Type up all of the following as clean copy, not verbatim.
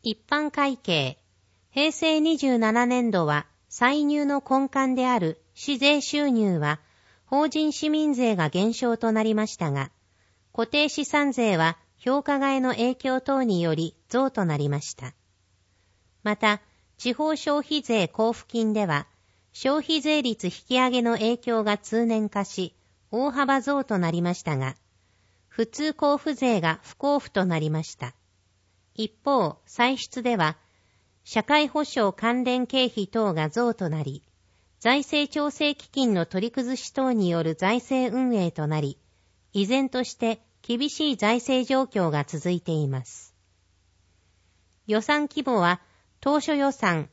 一般会計。平成27年度は歳入の根幹である市税収入は法人市民税が減少となりましたが、固定資産税は評価外の影響等により増となりました。また、地方消費税交付金では、消費税率引き上げの影響が通年化し、大幅増となりましたが、普通交付税が不交付となりました。一方、歳出では、社会保障関連経費等が増となり、財政調整基金の取り崩し等による財政運営となり、依然として厳しい財政状況が続いています。予算規模は、当初予算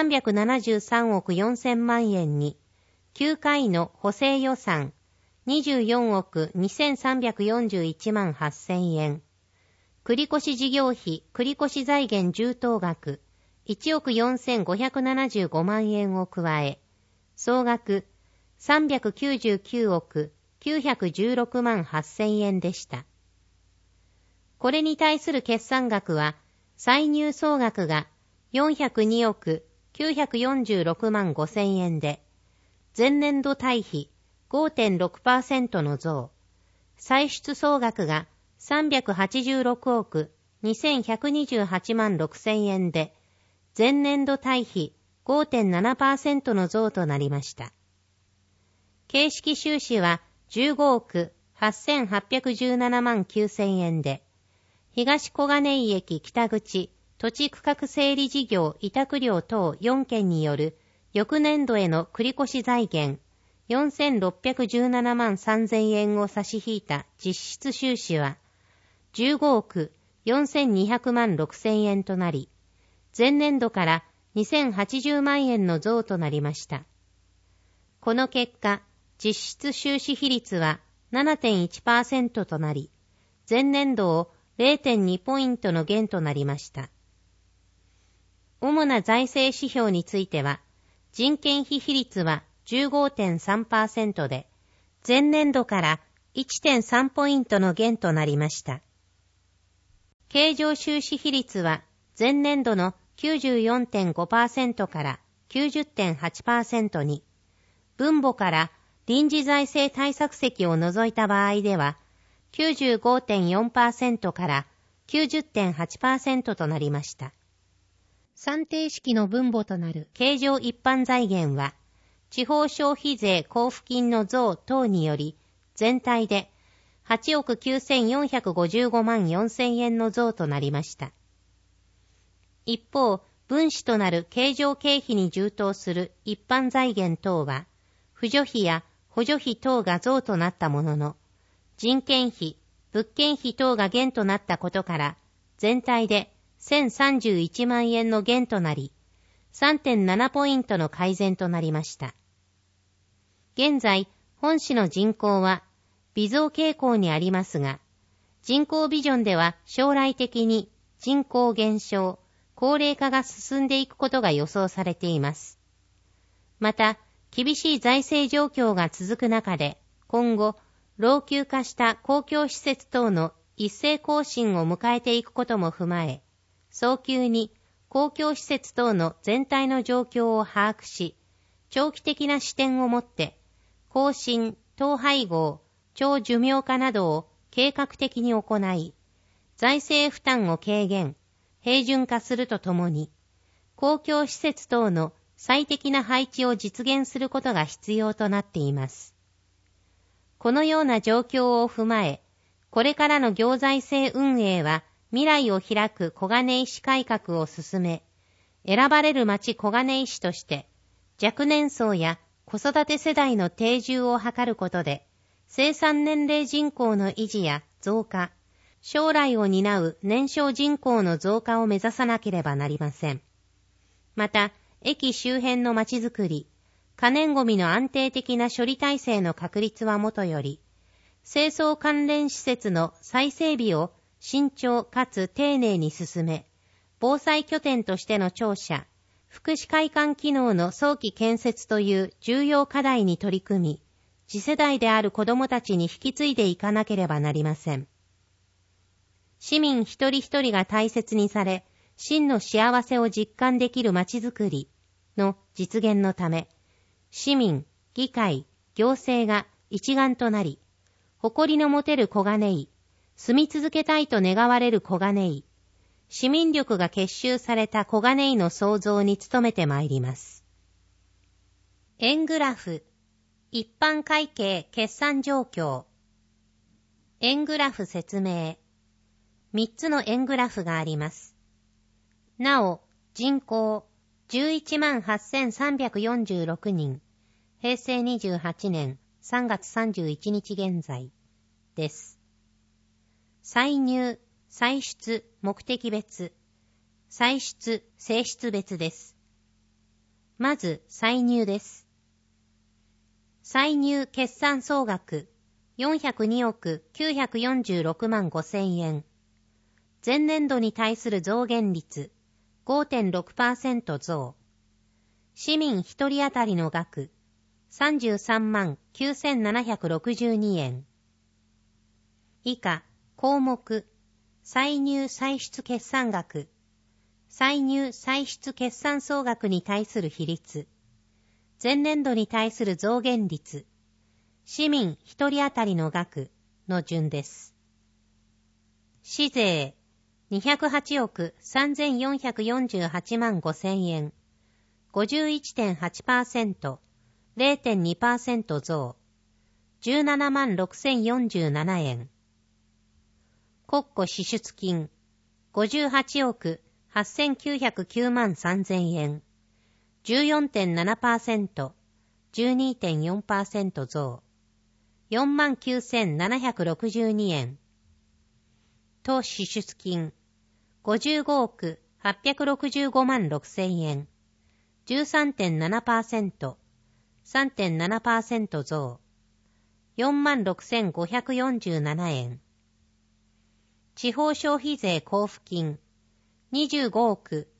373億4000万円に、9回の補正予算24億2341万8000円、繰越事業費繰越財源充当額1億4575万円を加え、総額399億916万8000円でした。これに対する決算額は、歳入総額が402億946万5000円で、前年度対比 5.6% の増、歳出総額が386億2128万6000円で、前年度対比 5.7% の増となりました。形式収支は15億8817万9000円で、東小金井駅北口土地区画整理事業委託料等4件による翌年度への繰越財源4617万3000円を差し引いた実質収支は15億4200万6000円となり、前年度から2080万円の増となりました。この結果、実質収支比率は 7.1% となり、前年度を 0.2 ポイントの減となりました。主な財政指標については、人件費比率は 15.3% で、前年度から 1.3 ポイントの減となりました。経常収支比率は前年度の 94.5% から 90.8% に、分母から臨時財政対策積を除いた場合では、95.4% から 90.8% となりました。算定式の分母となる経常一般財源は、地方消費税交付金の増等により、全体で8億9455万4000円の増となりました。一方、分子となる経常経費に充当する一般財源等は、扶助費や補助費等が増となったものの、人件費、物件費等が減となったことから、全体で1031万円の減となり、3.7 ポイントの改善となりました。現在、本市の人口は微増傾向にありますが、人口ビジョンでは将来的に人口減少、高齢化が進んでいくことが予想されています。また、厳しい財政状況が続く中で、今後、老朽化した公共施設等の一斉更新を迎えていくことも踏まえ、早急に公共施設等の全体の状況を把握し、長期的な視点をもって、更新、統廃合、長寿命化などを計画的に行い、財政負担を軽減、平準化するとともに、公共施設等の最適な配置を実現することが必要となっています。このような状況を踏まえ、これからの行財政運営は未来を開く小金井市改革を進め、選ばれる町小金井市として、若年層や子育て世代の定住を図ることで、生産年齢人口の維持や増加、将来を担う年少人口の増加を目指さなければなりません。また、駅周辺の町づくり、可燃ごみの安定的な処理体制の確立はもとより、清掃関連施設の再整備を慎重かつ丁寧に進め、防災拠点としての庁舎、福祉会館機能の早期建設という重要課題に取り組み、次世代である子どもたちに引き継いでいかなければなりません。市民一人一人が大切にされ、 真の幸せを実感できる街づくりの実現のため、市民、議会、行政が一丸となり、誇りの持てる小金井、住み続けたいと願われる小金井、市民力が結集された小金井の創造に努めてまいります。円グラフ、一般会計決算状況。円グラフ説明。3つの円グラフがあります。なお、人口 118,346 人、平成28年3月31日現在です。歳入、歳出、目的別、歳出、性質別です。まず、歳入です。歳入決算総額402億946万5千円。前年度に対する増減率 5.6% 増。市民1人当たりの額33万9762円。以下、項目、歳入歳出決算額、歳入歳出決算総額に対する比率、前年度に対する増減率、市民1人当たりの額の順です。市税、208億3448万5千円、51.8%、0.2% 増、17万6047円。国庫支出金、58億8909万3000円、14.7%、12.4% 増、49,762円。当支出金、55億865万6000円、13.7%、3.7% 増、46,547円。地方消費税交付金、25億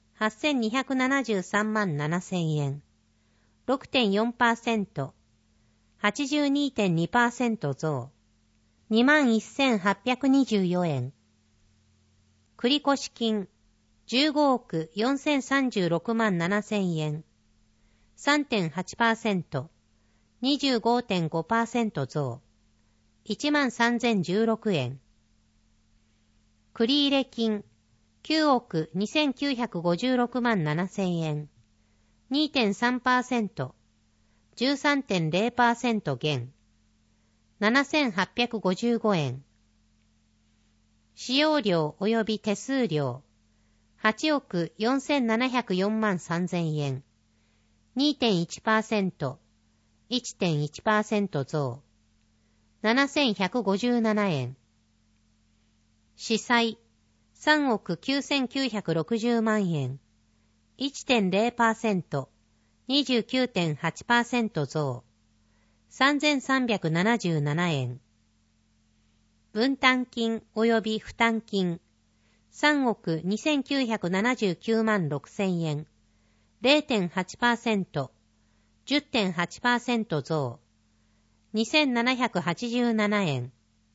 8273万7000円、6.4%、82.2% 増、21,824円。繰越金、15億4036万7000円、3.8%、25.5% 増、13,016円。繰入金、9億2956万7000円、2.3%、13.0% 減、7855円。使用料及び手数料、8億4704万3000円、2.1%、1.1% 増、7157円。司債、3億9960万円、1.0%、29.8% 増、3377円。分担金及び負担金、3億2979万6000円、0.8%、10.8% 増、2787円。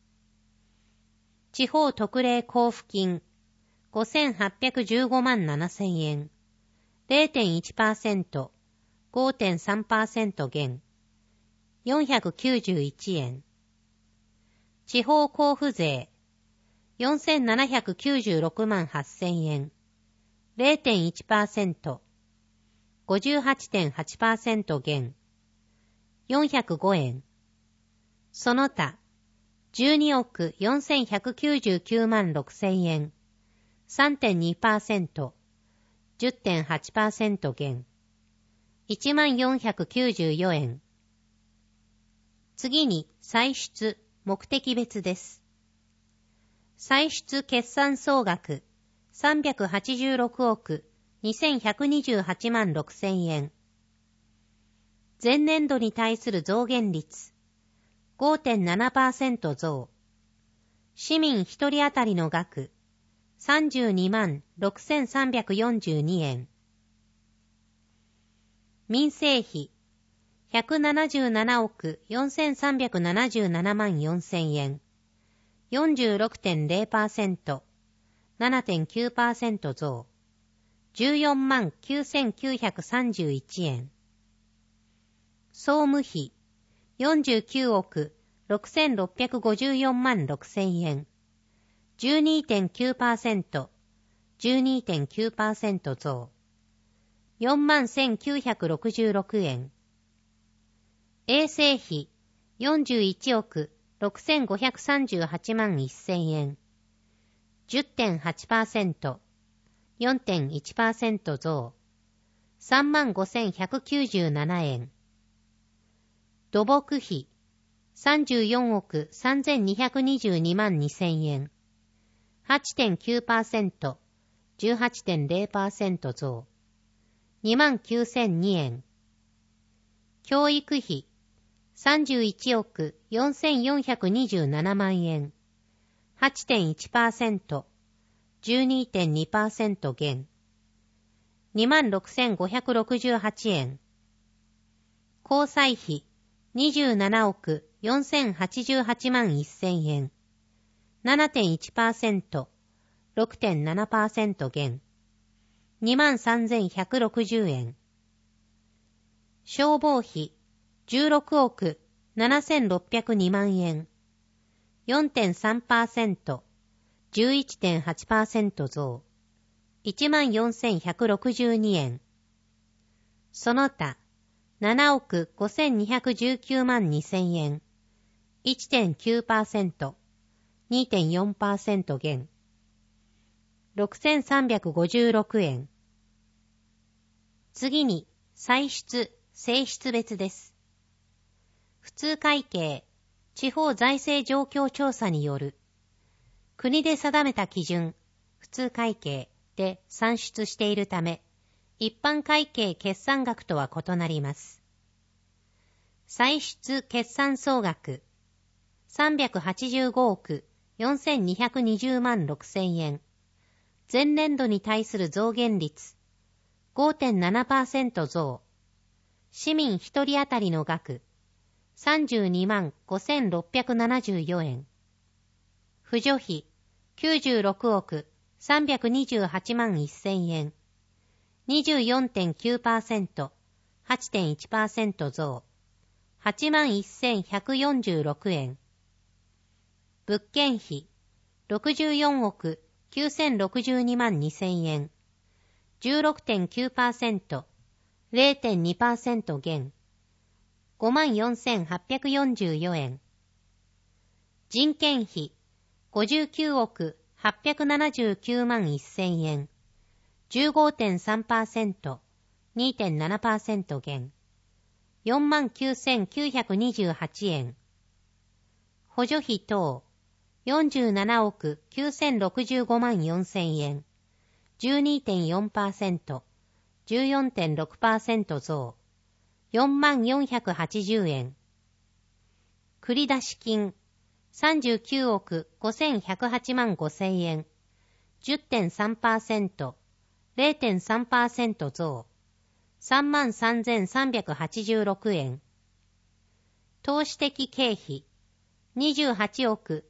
地方特例交付金、5815万7000円、0.1%、5.3% 減、491円。地方交付税、4796万8000円、0.1%、58.8% 減、405円。その他、12億4199万6000円、3.2%、10.8% 減、1494円。次に、歳出、目的別です。歳出決算総額、386億2128万6000円。前年度に対する増減率、5.7% 増。市民1人当たりの額、32万6342円。民生費、177億4377万4000円。46.0%、7.9% 増。 149,931円。総務費、49億6654万6000円。12.9%、12.9% 増。41,966円。衛生費、41億6538万1000円。10.8%、4.1% 増。35,197円。土木費、34億3222万2000円。8.9%、18.0% 増。29,002円。教育費、31億4427万円。8.1%、12.2% 減。26,568円。交際費、27億4088万1000円。7.1%、6.7% 減。23,160円。消防費、16億7602万円。4.3%、11.8% 増。14,162円。その他、7億5219万2000円。1.9%、2.4% 減。6,356円。次に、歳出、歳出別です。普通会計、地方財政状況調査による、国で定めた基準、普通会計で算出しているため、一般会計決算額とは異なります。歳出決算総額、385億4220万6000円。前年度に対する増減率、5.7% 増。市民一人当たりの額、32万5674円。扶助費、96億328万1000円。24.9%、8.1% 増。81,146円。物件費、64億9062万2000円。16.9%、0.2% 減。54,844円。人件費、59億879万1000円。15.3%、2.7% 減。49,928円。補助費等、47億9065万4000円。12.4%、14.6% 増。4480円。繰出金、39億5108万5000円。10.3%、0.3% 増。33,386円。投資的経費、28億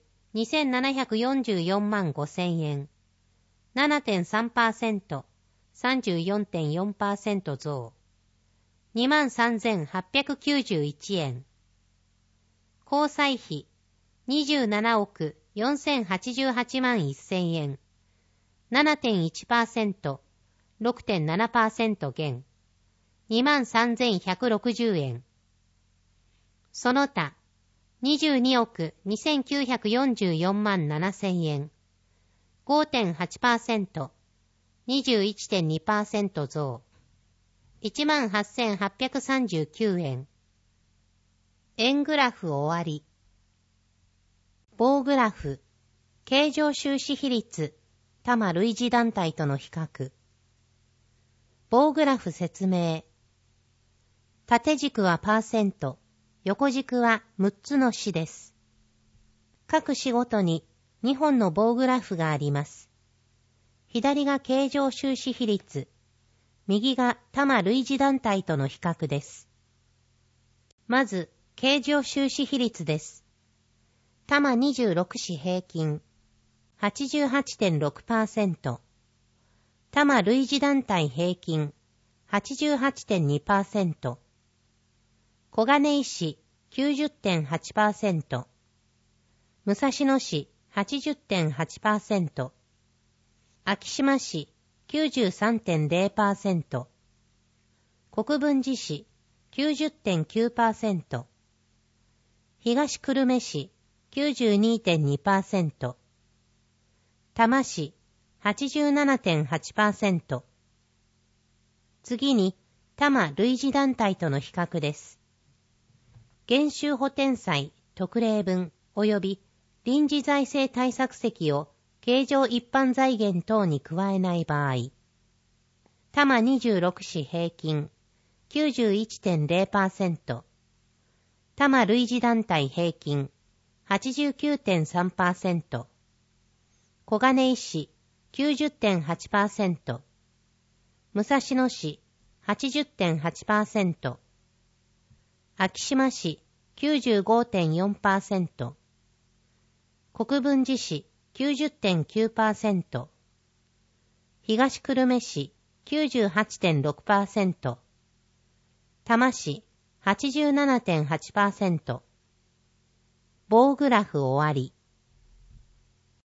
2744万5000円。7.3%、34.4% 増。23,891円。交際費、27億4088万1000円。7.1%、6.7% 減。23,160円。その他、22億2944万7000円。5.8%、21.2% 増。18,839円。円グラフ終わり。棒グラフ、経常収支比率、多摩類似団体との比較。棒グラフ説明。縦軸はパーセント、横軸は6つの市です。各市ごとに2本の棒グラフがあります。左が経常収支比率、右が多摩類似団体との比較です。まず、経常収支比率です。多摩26市平均、88.6%。 多摩類似団体平均 88.2%、小金井市 90.8%、武蔵野市 80.8%、昭島市 93.0%、国分寺市 90.9%、東久留米市 92.2%、多摩市 87.8%。次に、多摩類似団体との比較です。減収補填債、特例分及び臨時財政対策積を経常一般財源等に加えない場合、多摩26市平均 91.0%、多摩類似団体平均 89.3%、小金井市 90.8%、武蔵野市 80.8%、昭島市 95.4%、国分寺市 90.9%、東久留米市 98.6%、多摩市 87.8%。棒グラフ終わり。